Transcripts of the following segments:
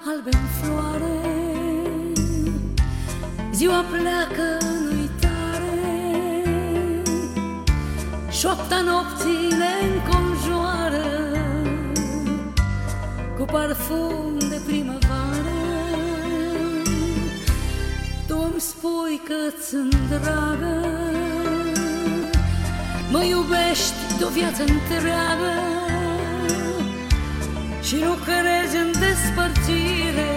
albe în floare, ziua pleacă în uitare, șoapta nopții le înconjoară cu parfum de primăvară. Tu îmi spui că-ți-mi dragă, mă iubești de-o viață întreagă și nu crezi în despărțire,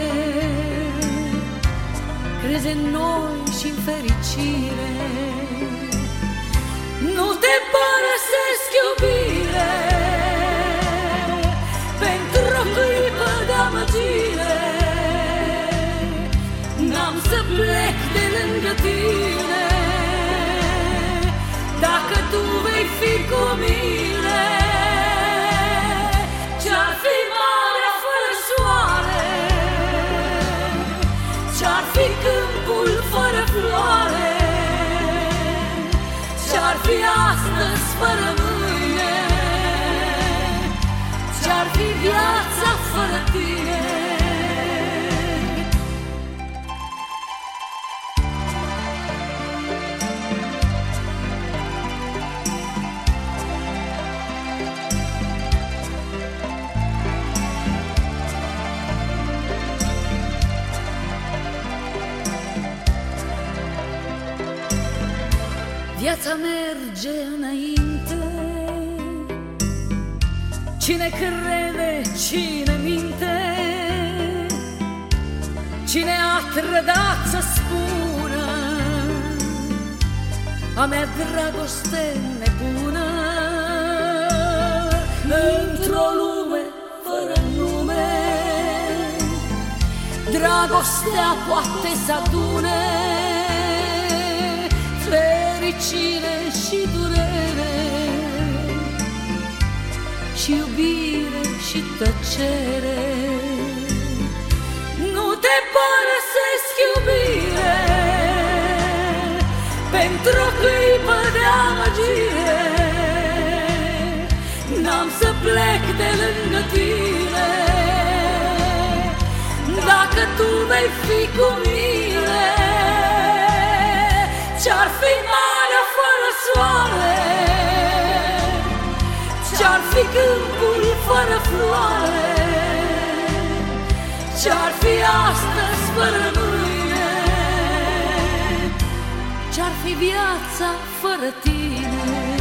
crezi în noi și în fericire. Nu te părăsesc, iubire, pentru o clipă de amăgire. N-am să plec de lângă tine dacă tu vei fi cu mine. Ce-ar fi marea fără soare, ce-ar fi câmpul fără floare, ce-ar fi astăzi fără mâine, ce-ar fi viața fără tine. Viața merge înainte, cine crede, cine minte, cine a trădat să spună a mea dragoste nebună. Într-o lume fără nume, dragostea poate să adune fericire și durere, și iubire și tăcere. Nu te părăsesc, iubire, pentru o clipă de amăgire. N-am să plec de lângă tine dacă tu vei fi cu mine. Ce-ar fi marea fără soare, ce-ar fi câmpul fără floare, ce-ar fi astăzi fără mâine, ce-ar fi viața fără tine.